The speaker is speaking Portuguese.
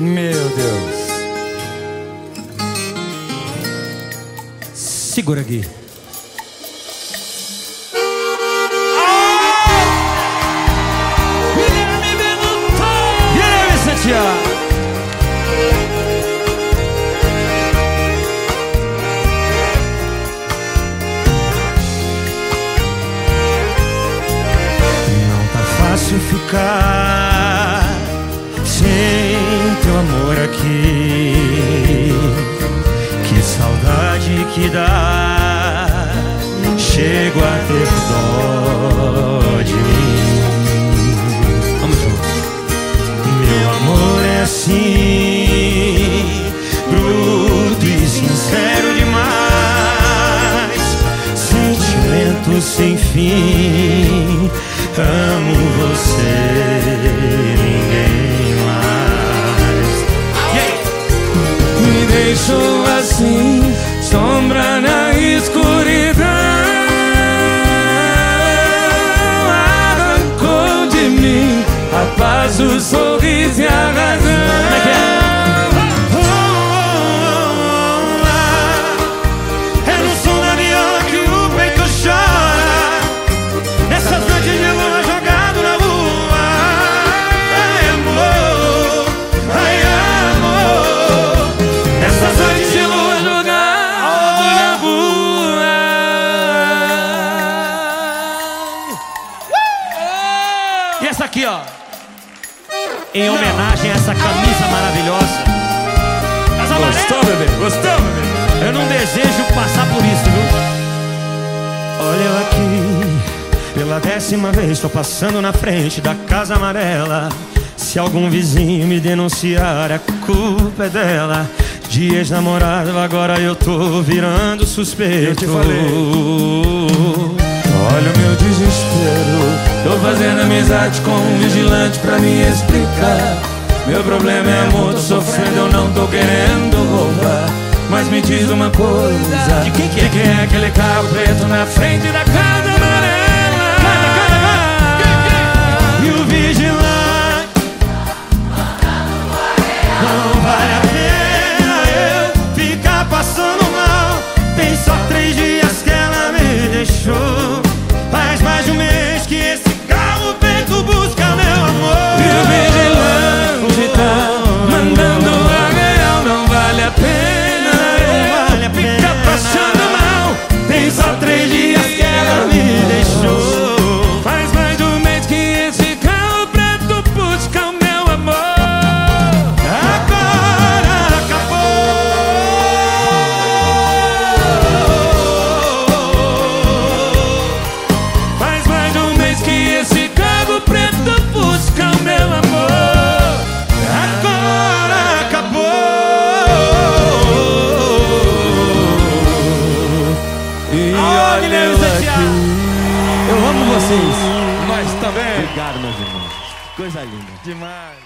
Meu Deus. Segura aqui. Não tá fácil ficar sem teu amor aqui. Que saudade que dá. Chego a ter dó de mim. Vamos juntos. Meu amor é assim, bruto e sincero demais. Sentimento sem fim. Amo você, ninguém mais. Me deixou assim, sombra na escuridão. Arrancou de mim a paz, o sorriso e a razão. É no som da viola que o peito chora. Nessas noites de lua jogado na rua. Ai, amor, ai, amor. Nessas noites de lua jogado na rua. E essa aqui, ó, em homenagem a essa camisa maravilhosa. Gostou, bebê? Gostou, bebê? Eu não desejo passar por isso, viu? Olha eu aqui, pela 10ª vez tô passando na frente da casa amarela. Se algum vizinho me denunciar, a culpa é dela. De ex-namorado, agora eu tô virando suspeito. Eu te falei. Olha o meu desespero. Tô fazendo amizade com um vigilante pra me explicar. Meu problema é amor, tô sofrendo, eu não tô querendo roubar. Mas me diz uma coisa, de quem é aquele carro preto na frente da casa amarela? E o vigilante, não vale a pena eu ficar passando mal. Tem só 3 dias que ela me deixou. Faz mais de um mês que esse carro preto busca meu amor. E o vigilante tá mandando a real. Não vale a pena eu ficar passando mal. Tem só 3 dias que ela me deixou. Faz mais de um mês que esse carro preto busca o meu amor. Agora acabou. Faz mais de um mês que esse carro preto busca o meu amor. Agora acabou. E olha eu aqui. Eu amo vocês. Nós também. Obrigado, meus irmãos. Coisa linda. Demais.